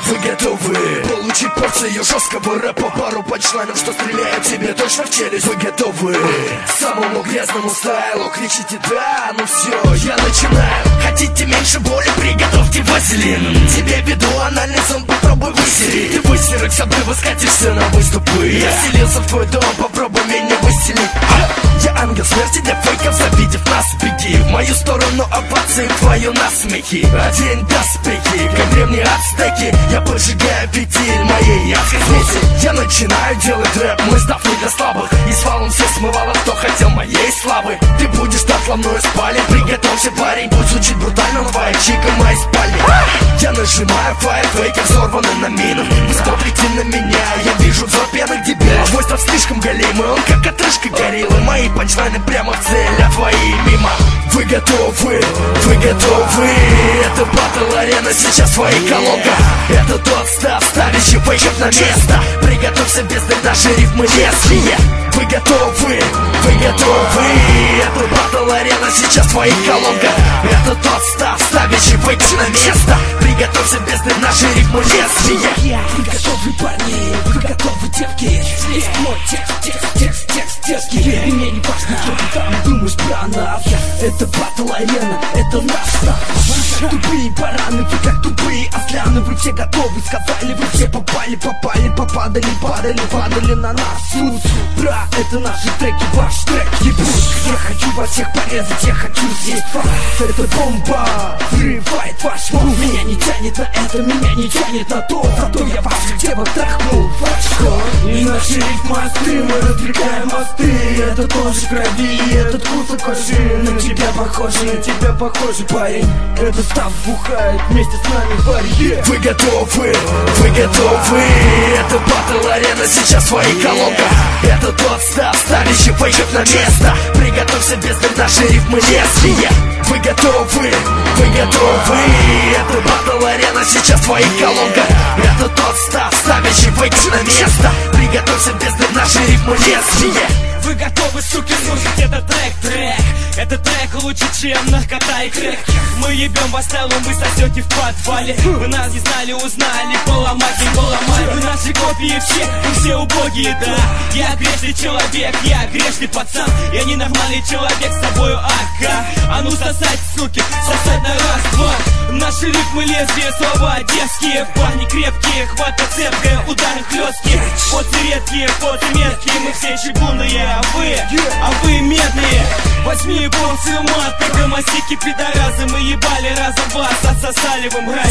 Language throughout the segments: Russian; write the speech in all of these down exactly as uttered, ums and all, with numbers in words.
Вы готовы получить порцию жесткого рэпа, пару панчлайнов, что стреляют тебе точно в челюсть? Вы готовы к самому грязному стайлу? Кричите да, ну все, я начинаю. Хотите меньше боли, приготовьте вазелин. Тебе веду анальный сон, попробуй выселить. Ты высерок собой, скатишься на выступы. Я селился в твой дом, попробуй меня выселить. Я ангел смерти для фейков, завидев нас, беги в мою сторону, овации, в твою насмехи. Одень доспехи, как древние ацтеки. Я поджигаю фитиль моей яркой смеси. Я начинаю делать рэп, мой став не для слабых. И с валом все смывало, кто хотел моей славы. Ты будешь так ломную спален, приготовься, парень. Пусть звучит брутально, но твоя чика в моей спальне. Я нажимаю фаер, фейки взорваны на минах. Вы смотрите на меня, я вижу взор пьяных дебилов. Мой став слишком голимый, он как отрыжка гориллы. Мои панчлайны прямо в цель, а твои мимо. Вы готовы, вы готовы. Это батл арена, сейчас в твоих колонках. Это тот став, ставящий фейков на место. Приготовься, без наши рифмы лезвие. Вы готовы, вы готовы. Это батл арена, сейчас в твоих колонках. Это тот став, ставящий фейков на место. Приготовься, без наши рифмы лезвие. Вы готовы, парни, вы готовы, девки. Здесь мой текст, текст, текст, текст, текстки. И мне не важно, что ты там думаешь про нас. Это батл арена, это наш став. Вы как тупые бараны, вы как тупые осляны. Вы все готовы, сказали, вы все попали, попали, попадали, падали, падали на нас. Тут бра, это наши треки, ваш трек ебут. Я хочу вас всех порезать, я хочу здесь факт. Это бомба, взрывает ваш мозг. Меня не тянет на это, меня не тянет на то. Зато я ваших девок трахнул фашко. И наши рифмасты, мы раздвигаем мосты. Это тоже крови, этот кусок кожи. На тебя похоже, на тебя похоже, парень. Это став бухает вместе с нами в баре. Вы готовы, вы готовы. Это батл арена, сейчас в твоих колонках. Это тот став, ставящий фейков на место. Приготовься, без наши рифмы лезвие. Вы готовы, вы готовы. Это батл арена, сейчас в твоих колонках. Это тот став, ставящий фейков на место. Приготовься, без наши рифмы лезвие. Вы готовы, суки, слушать этот трек, трек. Этот трек лучше, чем наркота и крэк. Мы ебем вас целым, вы сосете в подвале. Вы нас не знали, узнали, поломать не поломать. Вы наши копии все, вы все убогие, да. Я грешный человек, я грешный пацан. Я ненормальный человек, с собою ака. А ну сосать, суки, сосать на раз-два. Наши рифмы лезвия, слова детские. Парни крепкие, хватка цепкая, удары хлесткие. Поцы редкие, поцы меткие, мы все чугунные. А вы, а вы медные. Возьми порцию мат, гомосики, пидорасы. Мы ебали разом вас, отсосали в мразе.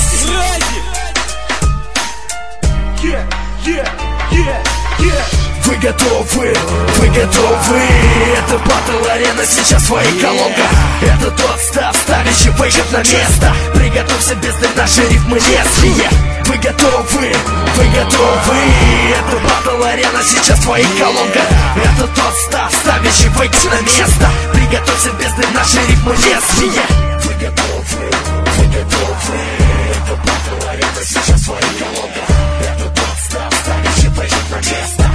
Yeah, yeah, yeah, yeah. Вы готовы, вы готовы. Это батл арена, сейчас в твоих колонках. Это тот став, ставящий фейков на место. Приготовься, без наши рифмы лезвие. Вы готовы, вы готовы. Это батл арена, сейчас в твоих колонках. Это тот став, ставящий фейков на место. Приготовься, без наши рифмы лезвие. Вы готовы, вы готовы. Это батл арена, сейчас в твоих колонках. Это тот став, ставящий фейков на место.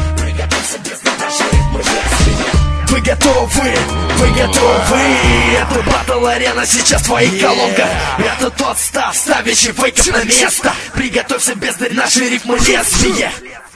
Вы готовы, вы готовы. Это батл арена, сейчас в твоих колонках. Это тот став, ставящий фейков на место. Приготовься, без наши рифмы лезвие.